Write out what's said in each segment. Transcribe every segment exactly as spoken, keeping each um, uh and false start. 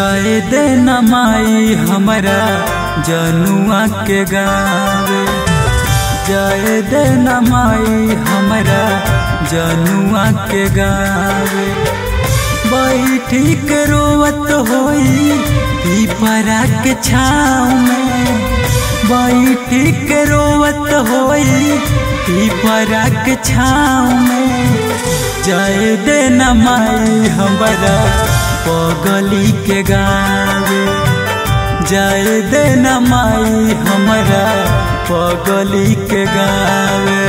जाए दे न माई हमरा जनुआ के गावे, जाए दे न माई हमरा जनुआ के गावे। बैठी के रोवत होई पीपरा के छाँव में, बैठी के रोवत होई पीपरा के छाँव में। जाए दे न माई हमरा पगली के गावे, जाए दे न माई हमरा पगली के गावे।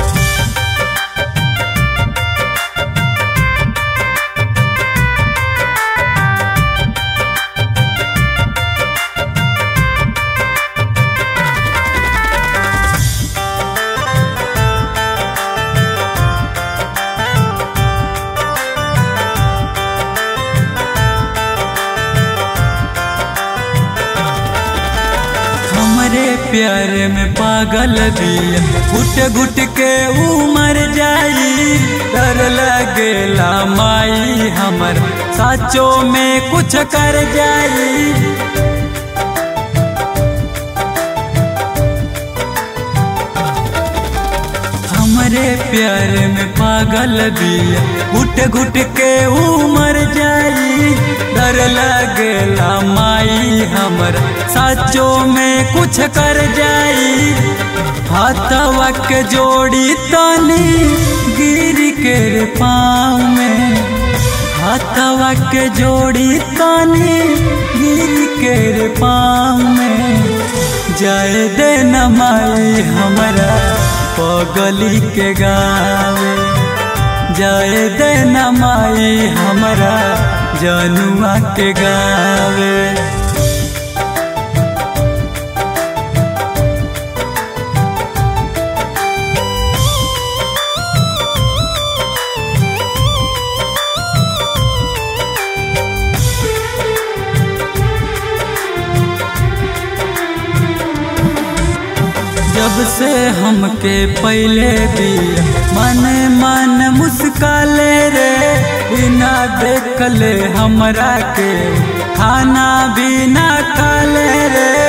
हमरे प्यार में पागल बिया, घुट घुट के उमर जाई। डर लगेला माई हमर साचो में कुछ कर जाई। हमरे प्यार में पागल बिया, घुट घुट के उमर जाई। डर लगेला माई हमर साचो में कुछ कर जाई। हाथवा के जोड़ी तनी गिर के रे पाँव में, हाथवा के जोड़ी तनी गिर के रे पाँव में। जाए दे न माई हमरा पगली के गावे, जाए दे न माई हमरा जनुआ के गावे। जब से हमके पहले दिया मन मन मुस्काले रे, बिना देखले हमरा के खाना भी ना खाले रे।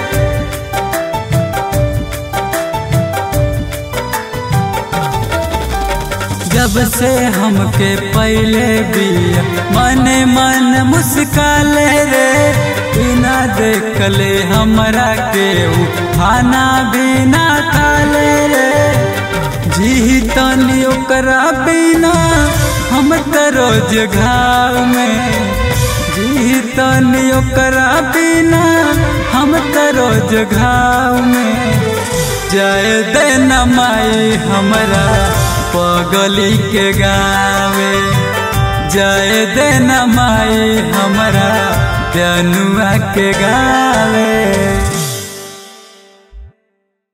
जब से हमके पहले दिया मन मन मुस्काले रे, बिना देखले हमरा के खाना भी ना खाले रे। जी तनी ओकरा बिना हम त रोज घाव में, जी तनी ओकरा बिना हम त रोज घाव में। जाए दे न माई हमरा पगली के गावे, जाए दे न माई हमरा जनुआ के गावे।